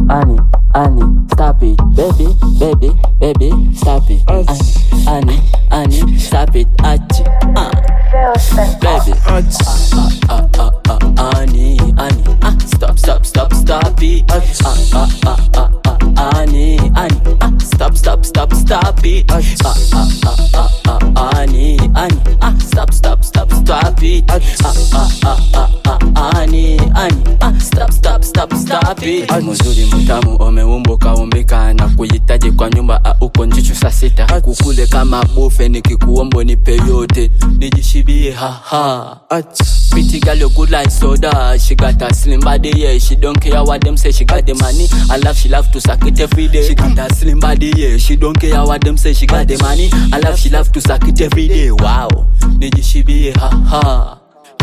Annie, stop it, baby, stop it. Annie, stop it, Achi, baby. Annie, stop it. Annie, stop it. Annie, stop it. Annie, stop it. Muzuri mutamu umeumbuka umbika na kuhitaji kwa nyumba uko njichu saa sita. Kukule kama bufe nikikuombo nipe yote nijishibie haha. Pretty girl you good like soda. She got a slim body, yeah. She don't care what them say, she got the money. She love to suck it every day. She got a slim body, yeah. She don't care what them say, she got the money. She love to suck it every day. Wow, nijishibie haha.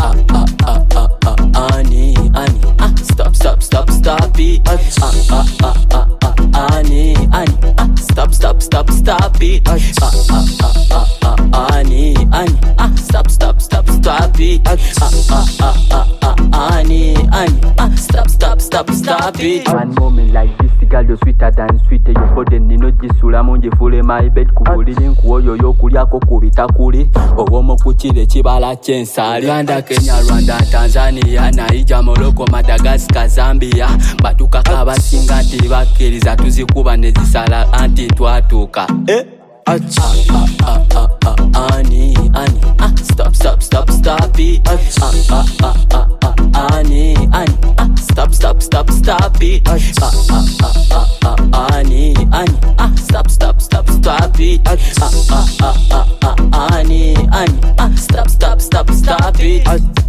Annie, stop it. Annie, stop it. Annie, stop it. Annie, stop it. One moment like this, the girl you sweeter than sweet. Your body nino jisula munje fule my bed kubulili nkuoyo yokulyako kubita kuli owomo kuchile chibala chensali. Rwanda, Kenya, Rwanda, Tanzania, Naija, Morocco, Madagascar, Zambia. Batuka kabasinga nti bakiriza tuzikuba nezisala anti twatuka. Annie, stop it. Annie, stop it. Annie, stop it. Annie, stop it.